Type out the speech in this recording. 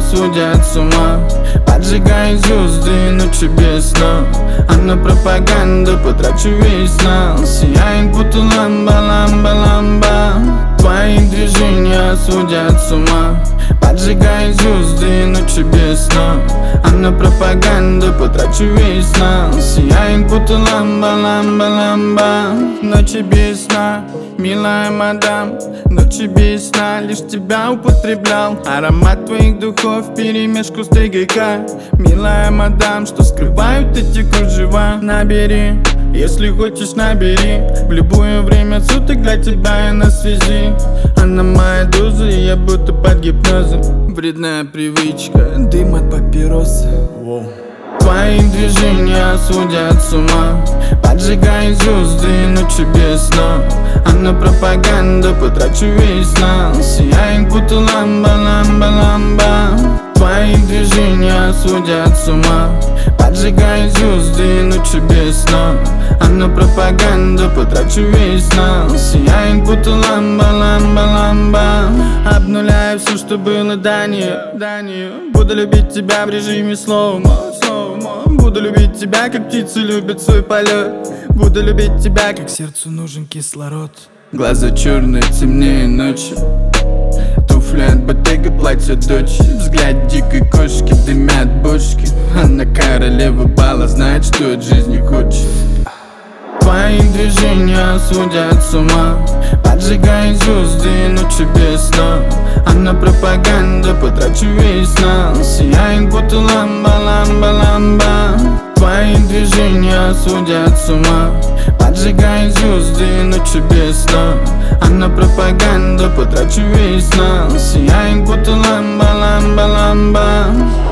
сводят с ума. Поджигай звезды ночи без сна, а на пропаганду потрачу весь знал. Сияет будто ламба, ламба, ламба. Твои движения сводят с ума. Поджигай звезды ночи без сна, а на пропаганду потрачу весь знал. Сияет будто ламба, ламба, ламба. Ночи без сна, милая мадам, ночи без сна, лишь тебя употреблял. Аромат твоих духов вперемешку с ТГК. Милая мадам, что скрывают эти кружева? Набери, если хочешь, набери. В любое время суток для тебя я на связи. Она моя доза, и я будто под гипнозом. Вредная привычка, дым от папироса. Твои движения сводят с ума. Поджигай звезды ночи без сна, а на пропаганду потрачу весь знал. Сияет будто ламба, ламба, ламба. Твои движения сводят с ума. Поджигай звезды ночи без сна, а на пропаганду потрачу весь знал. Сияет будто ламба, ламба, ламба. Обнуляю все, что было до нее. Буду любить тебя в режиме слоумо. Буду любить тебя, как птицы любят свой полет. Буду любить тебя, как сердцу нужен кислород. Глаза черные, темнее ночи. Туфли от Bottega, платье дочь. Взгляд дикой кошки, дымят бошки. Она королева бала, знает, что от жизни хочет. Твои движения сводят с ума. Поджигай звезды ночи без сна, а на пропаганду потрачу весь знал. Сияет будто ламба, ламба, ламба. Твои движения сводят с ума. Поджигай звезды ночи без сна, а на пропаганду потрачу весь знал. Сияет будто ламба, ламба, ламба.